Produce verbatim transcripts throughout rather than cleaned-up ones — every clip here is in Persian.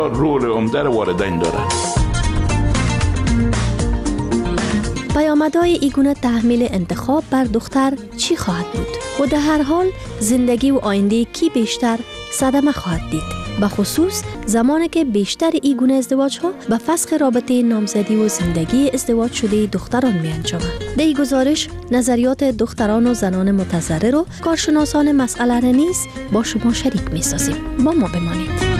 رول عمده والدین داره. پیامدهای ایگونه تحمیل انتخاب بر دختر چی خواهد بود؟ و در هر حال زندگی و آینده کی بیشتر صدمه خواهد دید؟ به خصوص زمانی که بیشتر ایگونه ازدواج ها به فسخ رابطه نامزدی و زندگی ازدواج شده دختران می انجامند. در این گزارش نظریات دختران و زنان متضرر و کارشناسان مسئله را نیز با شما شریک می سازیم. با ما بمانید.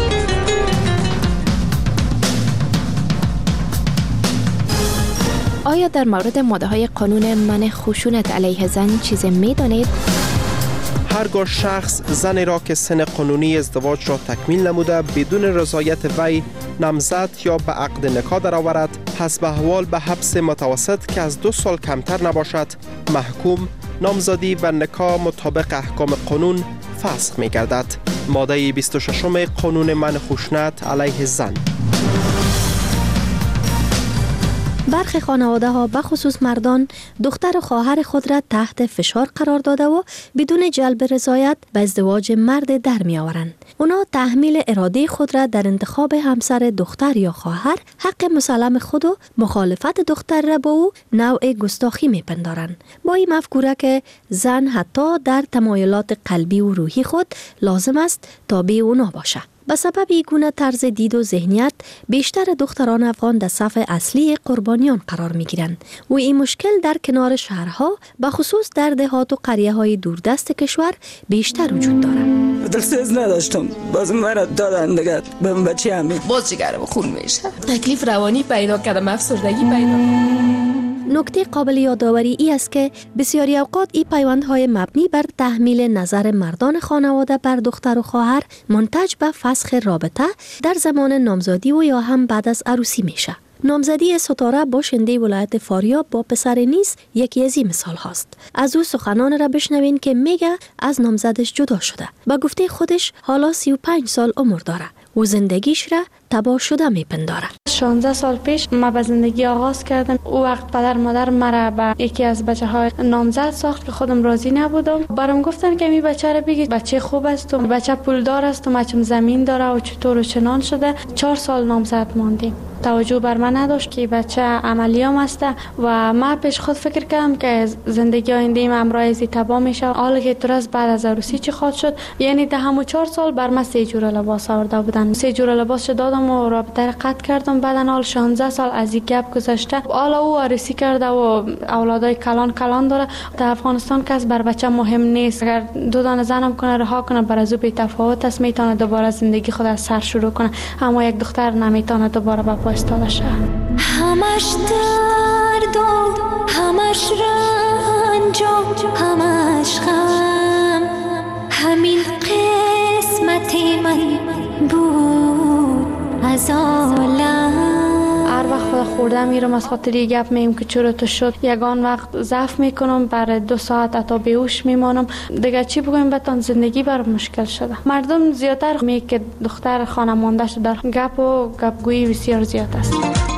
آیا در مورد ماده‌های قانون منع خشونت علیه زن چیزی می‌دانید؟ هرگاه شخص زنی را که سن قانونی ازدواج را تکمیل نموده بدون رضایت وی نامزد یا به عقد نکاح درآورد، پس به احوال به حبس متوسط که از دو سال کمتر نباشد محکوم، نامزدی و نکاح مطابق احکام قانون فسخ می‌گردد. ماده بیست و شش قانون منع خشونت علیه زن. برخی خانواده ها به خصوص مردان دختر و خواهر خود را تحت فشار قرار داده و بدون جلب رضایت به ازدواج مرد در می آورند. اونا تحمیل اراده خود را در انتخاب همسر دختر یا خواهر، حق مسلم خود و مخالفت دختر را با او نوع گستاخی می پندارند. با این مفکوره که زن حتی در تمایلات قلبی و روحی خود لازم است تابع اونا باشه. به سبب این گونه طرز دید و ذهنیت بیشتر دختران افغان در صف اصلی قربانیان قرار می گیرند و این مشکل در کنار شهرها به خصوص در دهات و قریه های دوردست کشور بیشتر وجود دارد. دلسوز نداشتم، باز مرا دادن دیگه به بچه همین باز جگرم خون میشه، تکلیف روانی پیدا کردم، افسردگی پیدا. نکته قابل یادآوری ای است که بسیاری اوقات این پیوندهای مبنی بر تحمیل نظر مردان خانواده بر دختر و خواهر منتج به فسخ رابطه در زمان نامزدی و یا هم بعد از عروسی میشه. نامزدی ستاره باشنده ولایت فاریاب با پسر نیز یکی از این مثال هاست. از او سخنان را بشنوین که میگه از نامزدش جدا شده. با گفته خودش حالا سی و پنج سال عمر داره و زندگیش را تباه شده میپنداره. شانزده سال پیش ما به زندگی آغاز کردم. او وقت پدر مادر مرا به یکی از بچه های نامزد ساخت که خودم راضی نبودم. برام گفتن که می بچه را بگید بچه خوب است و بچه پولدار است و مچم زمین داره و چطور و چنان شده. چهار سال نامزد ماندیم. توجه بر من نداشت که بچه عملیام است و ما پیش خود فکر کردم که زندگی آینده ام امرایزی تباه میشه. حالا که درست بعد از عروسی چی خواهد شد؟ یعنی ده همون چهار سال بر من سه جور لباس آورده بودن. سه جور لباس دادم و رابطه قطع کردم. بعدن حال شانزده سال از این گپ گذشته. حالا او عروسی کرده و اولادای کلان کلان داره. در افغانستان کس بر بچه مهم نیست. اگر دو دانه زنم کنه رها کنه بر از او بی تفاوت است، میتونه دوباره زندگی خود از سر شروع کنه. اما یک دختر نمیتونه دوباره با پایستاده شه. همش درد و همش رنج و همش غم، همین قسمت من بود از عالم. هر وقت خود خورده میرم از خاطر یه گپ میم که چرا تو شد، یگان وقت ضعف میکنم، برای دو ساعت حتی بیهوش میمانم. دیگه چی بگویم بتان زندگی برام مشکل شده. مردم زیادتر میگه که دختر خانواده شده، گپ و گپگویی بسیار زیاد است.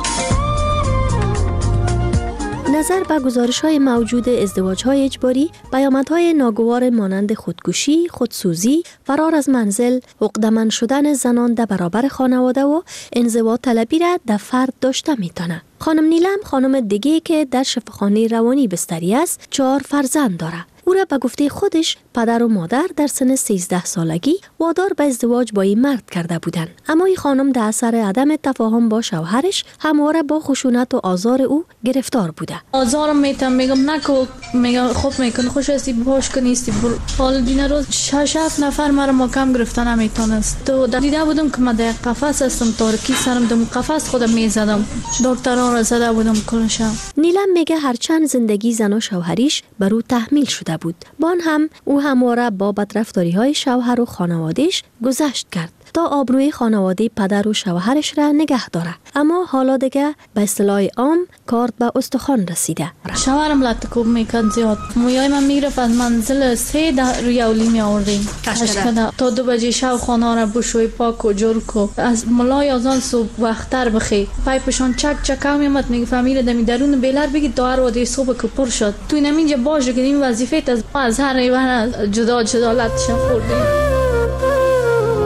نظر به گزارش‌های موجود ازدواج‌های اجباری، پیامدهای ناگوار مانند خودکشی، خودسوزی، فرار از منزل، عقده‌مند شدن زنان در برابر خانواده و انزوا طلبی را در فرد داشته می‌تونه. خانم نیلم خانم دیگه که در شفاخانه روانی بستری است، چهار فرزند داره. او را به گفته خودش پدر و مادر در سن سیزده سالگی وادار به ازدواج با این مرد کرده بودند. اما این خانم در اثر عدم تفاهم با شوهرش همواره با خشونت و آزار او گرفتار بوده. آزارم میتم میگم نکو، میگم خوب میکن، خوش هستی باش کنیستی. حال دینا روز شش هفت نفر مرا محکم گرفتن نمیتونست. تو دیده بودم که من در قفس هستم، تارکی سرم دم قفس خودم میزدم. دکتران را زده بودم کلشم. نیلم میگه هرچند زندگی زن و شوهریش بر او تحمیل شده بود، با آن هم او همواره با بدرفتاری های شوهر و خانوادهش گذشت کرد تا آبروی خانواده پدر و شوهرش را نگه داره. اما حالا دیگه به اصطلاح عام کارت به استخوان رسیده. شوهرم لطکوب میکرد زیاد. مویای من میگرفت از منزل سه ده روی اولی می آوردیم کشکده تا دو بجه شب خانه را بشوی پاک و جور کو. از ملای آزان صبح وقتر بخی پایپشان چک چک هم میمد. میگه فامیل دمی درون بیلر بگید دار و دی صبح که پر شد. تو اینجا باشه که این وظیفه از از هر ایوان جدا جدا لطشم خوردیم.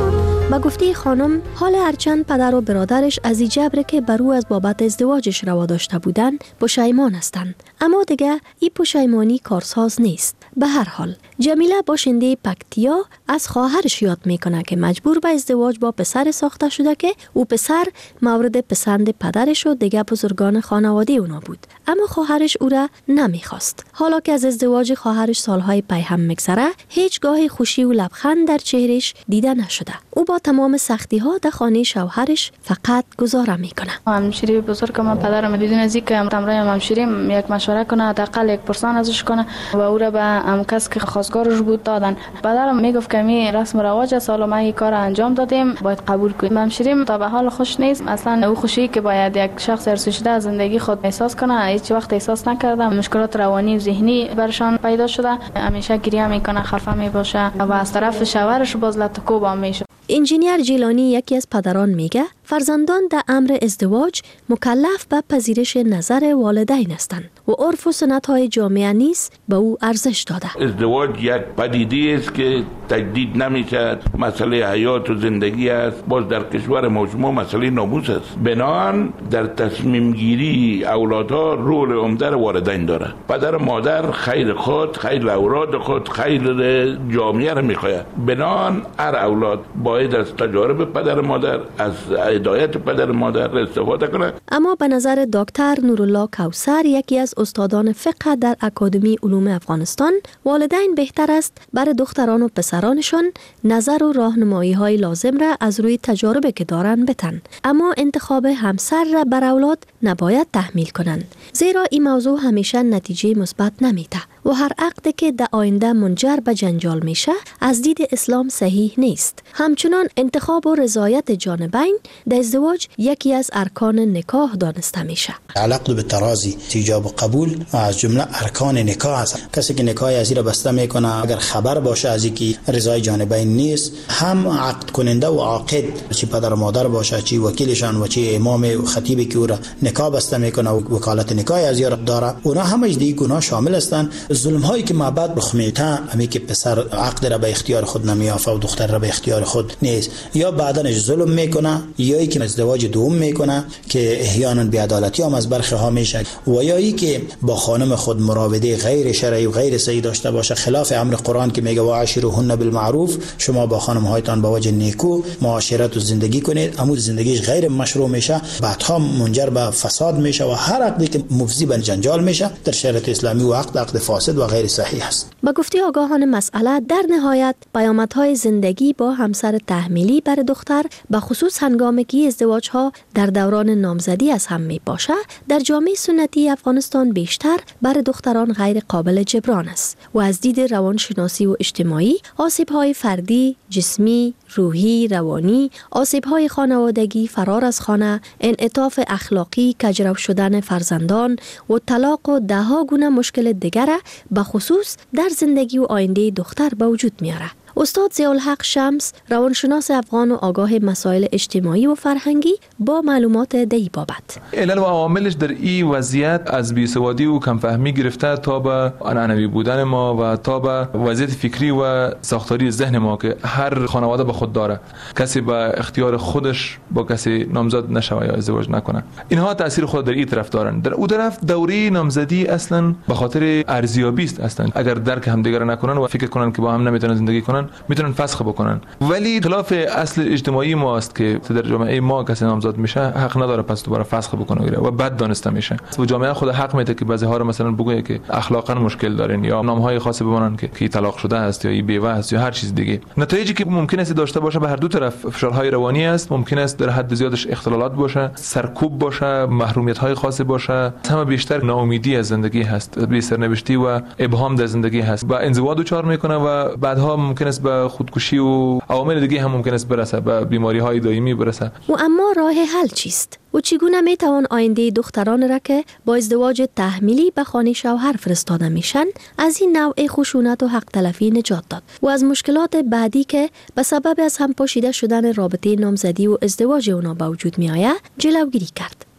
با گفته خانم، حال هرچند پدر و برادرش از این جبر که بر او از بابت ازدواجش روا داشته بودن پشیمان هستند، اما دیگه این پشیمانی کارساز نیست. به هر حال جمیله باشنده پکتیا از خواهرش یاد میکنه که مجبور به ازدواج با پسر ساخته شده که او پسر مورد پسند پدرش و دیگه بزرگان خانواده اونا بود، اما خواهرش او را نمیخواست. حالا که از ازدواج خواهرش سالهای پی هم میگذره، هیچ گاه خوشی و لبخند در چهرش دیده نشده. او با تمام سختی ها در خانه شوهرش فقط گذاره میکنه. همشیری بزرگ من پدرم بدون از اینکه امرای همشیریم یک مشوره کنه، حداقل یک پرسان ازش کنه و او را به ام کس که خواستگارش بود دادن. پدرم میگفت که می رسم و رواج است، حالا ما این کار انجام دادیم باید قبول کنیم. همشیریم تا به حال خوش نیست. اصلا او خوشی که باید یک شخص ارث شده از زندگی خود احساس کنه هیچ وقت احساس نکردم. مشکلات روانی و ذهنی برشان پیدا شده، همیشه گریه میکنه، خفه میباشه و از طرف شوهرش باز لطکوب میشه. انجینیر جیلانی یکی از پدران میگه فرزندان در امر ازدواج مکلف به پذیرش نظر والدین هستند و عرف و سنت های جامعه نیز به او ارزش داده. ازدواج یک پدیده است که تجدید نمیشه، مسئله حیات و زندگی است. باز در کشور ما شما مسئله ناموس است. بنابراین در تصمیم گیری اولادها رول عمده والدین داره. پدر و مادر خیر خود، خیر اولاد خود، خیر جامعه را میخواد. بنابراین هر اولاد باید از تجارب پدر و مادر، از هدایت پدر و مادر استفاده کنه. اما به نظر دکتر نورالله کوثر، یکی از استادان فقه در اکادمی علوم افغانستان، والدین بهتر است برای دختران و پسرانشان نظر و راهنمایی های لازم را از روی تجارب که دارن بتن، اما انتخاب همسر را بر اولاد نباید تحمیل کنند، زیرا این موضوع همیشه نتیجه مثبت نمیده و هر عقدی که در آینده منجر به جنجال میشه از دید اسلام صحیح نیست. همچنان انتخاب و رضایت جانبین در ازدواج یکی از ارکان نکاح دانسته میشه. العقد بالتراضی، ایجاب و قبول از جمله ارکان نکاح است. کسی که نکاح از این بسته میکنه اگر خبر باشه از اینکه رضای جانبین نیست، هم عقد کننده و عاقد، چی پدر و مادر باشه، چی وکیلشان و چی امام و خطیبی که او را نکاح بسته میکنه و وکالت نکاح از یاد داره، اونا همش دیگه گناه شامل هستند. ظلم هایی که مابد رخ میده، همی که پسر عقد را به اختیار خود نمیافه و دختر را به اختیار خود نیست، یا بعدنش ظلم میکنه، یا ای که ازدواج دوم میکنه که احیانا بی‌عدالتی هم از برخی ها میشه، و یا ای که با خانم خود مراوده غیر شرعی و غیر صحیح داشته باشه، خلاف امر قرآن که میگه وعاشروهن بالمعروف، شما با خانم هایتان با وجه نیکو معاشرت و زندگی کنید، اما زندگیش غیر مشروع میشه، بعدها منجر به فساد میشه و هر عقدی که مفضی به جنجال میشه در شریعت اسلامی و عقد عقد فاسد و غیر صحیح است. با گفته آگاهان مسئله، در نهایت پیامدهای زندگی با همسر تحمیلی بر دختر به خصوص هنگامی که ازدواج ها در دوران نامزدی از هم می باشه، در جامعه سنتی افغانستان بیشتر بر دختران غیر قابل جبران است و از دید روانشناسی و اجتماعی آسیب های فردی، جسمی، روحی، روانی، آسیب های خانوادگی، فرار از خانه، انعطاف اخلاقی، کجرو شدن فرزندان و طلاق و ده ها گونه مشکل دیگر به خصوص در زندگی و آینده دختر به وجود میاره. استاد ضیاءالحق شمس، روانشناس افغان و آگاه مسائل اجتماعی و فرهنگی، با معلومات دی بابت علل و عواملش در این وضعیت از بیسوادی و کمفهمی گرفته تا به عنعنوی بودن ما و تا به وضعیت فکری و ساختاری ذهن ما که هر خانواده به خود داره، کسی به اختیار خودش با کسی نامزد نشوه یا ازدواج نکنه. اینها تاثیر خود در این طرف دارن. در اون طرف دوره نامزدی اصلا به خاطر ارزیابی است. اصلا اگر درک همدیگر نکنن و فکر کنن که با هم نمیتونن زندگی کنن، میتونن فسخ بکنن. ولی خلاف اصل اجتماعی ماست که در جامعه ما کسی نامزد میشه حق نداره پس دوباره فسخ بکنه و بد دانسته میشه. و جامعه خود حق میده که بعضی ها رو مثلا بگه که اخلاقا مشکل دارن یا نامهای خاصی بمونن که کی طلاق شده است یا ای بیوه است یا هر چیز دیگه. نتایجی که ممکن است داشته باشه به هر دو طرف فشارهای روانی است، ممکن است در حد زیادش اختلالات باشه، سرکوب باشه، محرومیت های خاصی باشه، همه بیشتر ناامیدی از زندگی هست، بی سرنوشتی و ابهام در زندگی هست و انزوا دچار میکنه و بعدها ممکن است به خودکشی و عوامل دیگه هم ممکن است برسه، به بیماری های دائمی برسه. و اما راه حل چیست؟ و چگونه می توان آینده دختران را که با ازدواج تحمیلی به خانه شوهر فرستاده میشن از این نوع خشونت و حق تلفی نجات داد و از مشکلات بعدی که به سبب از هم پاشیده شدن رابطه نامزدی و ازدواج اونا به وجود می آید جلوگیری کرد؟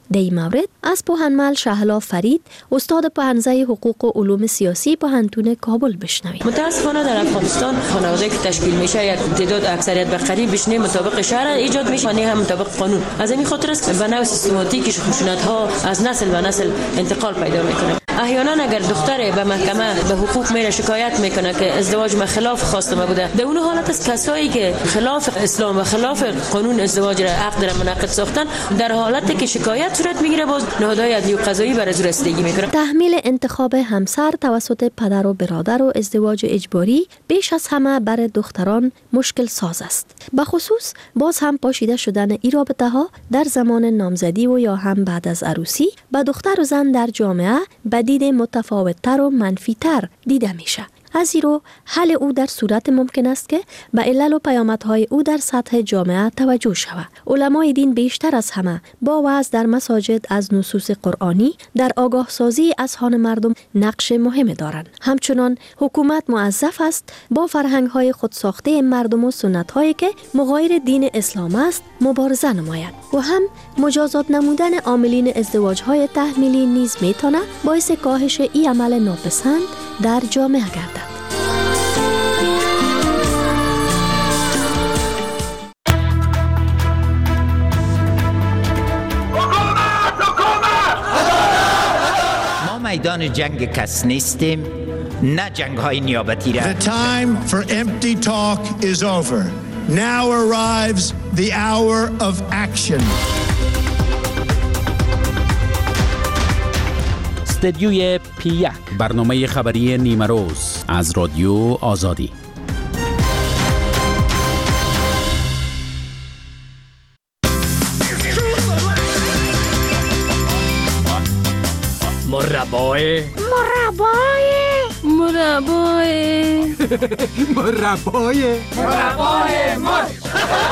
در این مورد از پوهنمل شهلا فرید استاد پوهنځی حقوق و علوم سیاسی پوهنتون کابل بشنویم. متاسفانه در افغانستان خانواده که تشکیل میشه یک تعداد اکثریت به قریب بشنه مطابق شرع ایجاد میشه، نه هم مطابق قانون. از این خاطر است به نوع سیستماتیک خشونت ها از نسل به نسل انتقال پیدا میکنه. احیانا اگر دختر به محکمه به حقوق میره شکایت میکنه که ازدواج ما خلاف خواستم بوده، در اون حالت است کسایی که خلاف اسلام و خلاف قانون ازدواج را عقد را منعقد ساختن، در حالتی که شکایت صورت میگیره باز نهادهای عدلی و قضایی بر از رسیدگی میکنه. تحمیل انتخاب همسر توسط پدر و برادر و ازدواج اجباری بیش از همه برای دختران مشکل ساز است. به خصوص باز هم پاشیده شدن این رابطه ها در زمان نامزدی و یا هم بعد از عروسی به دختر و زن در جامعه به دید متفاوت‌تر و منفی‌تر دیده میشه. از این رو حل او در صورت ممکن است که به علل و پیامدهای او در سطح جامعه توجه شود. علمای دین بیشتر از همه با وعظ در مساجد از نصوص قرآنی در آگاه سازی اذهان مردم نقش مهم دارند. همچنان حکومت موظف است با فرهنگ‌های خودساخته مردم و سنت‌هایی که مغایر دین اسلام است مبارزه نماید و هم مجازات نمودن عاملین ازدواج‌های تحمیلی نیز میتونه باعث کاهش این عمل ناپسند در جامعه گردد. ما میدان جنگ کس نیستیم، نه جنگ های نیابتی را. The time for empty talk is over. Now arrives the hour of action. استدیوی پی یک، برنامه خبری نیمه روز از رادیو آزادی. مربای مربای مربای مربای مربای مار